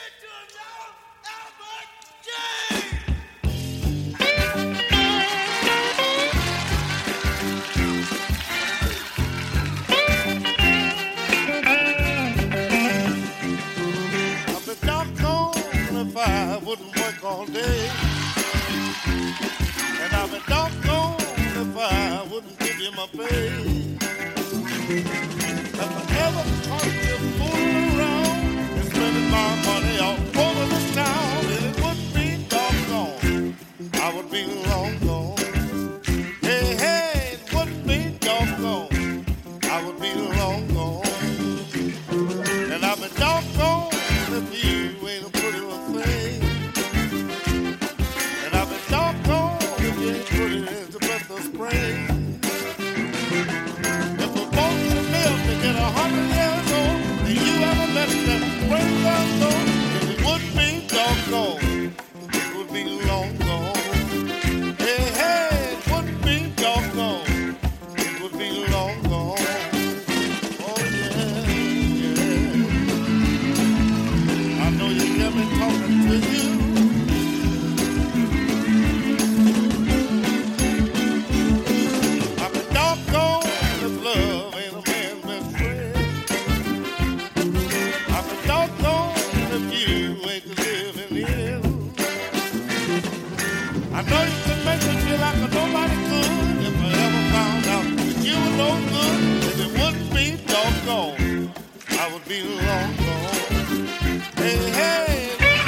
Wouldn't work all day, and I've been doggone if I wouldn't give you my pay. If I ever caught you fooling around and spending my money all over this town, then it wouldn't be doggone, I would be long gone. Hey, hey, it wouldn't be doggone, I would be long gone. And I've been doggone if you ain't a pretty little thing. Put it into breath of spring. If we're both to live to get 100 years old, and you ever let that spring down low, then it would be doggone. It would be long gone. Hey, hey, it wouldn't be doggone. It would be long gone. Oh, yeah, yeah. I know you hear me talking to you. I know you can make me feel like nobody could if I ever found out that you were no good, if it wouldn't be doggone, I would be long gone. Hey, hey.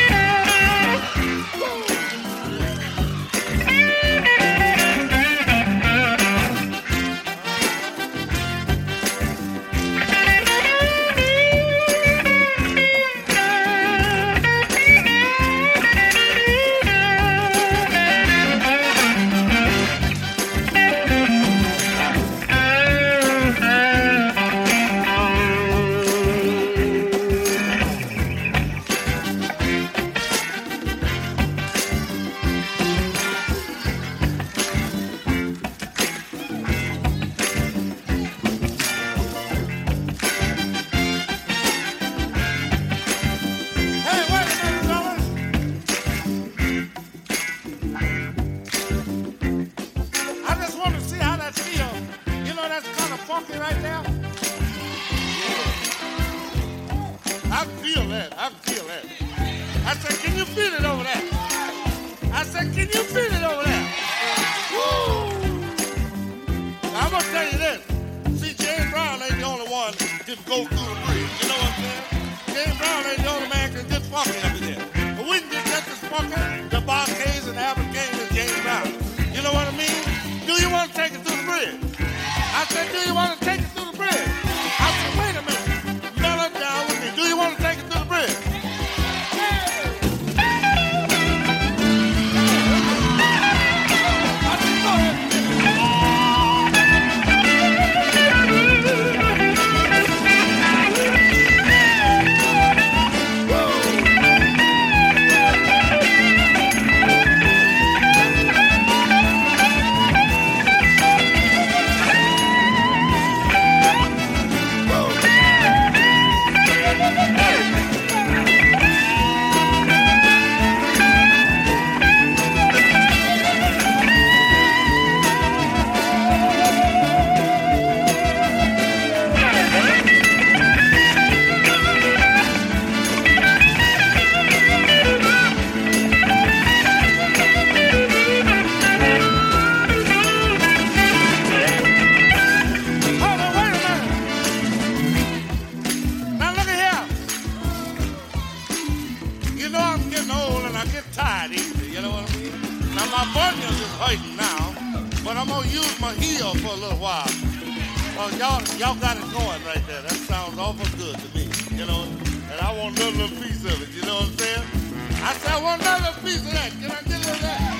Y'all got it going right there. That sounds awful good to me, you know. And I want another little piece of it, you know what I'm saying? I said, I want another little piece of that. Can I get a little of that?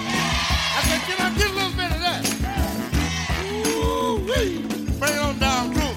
I said, can I get a little bit of that? Ooh-wee. Bring it on down, groovy.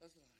That's right.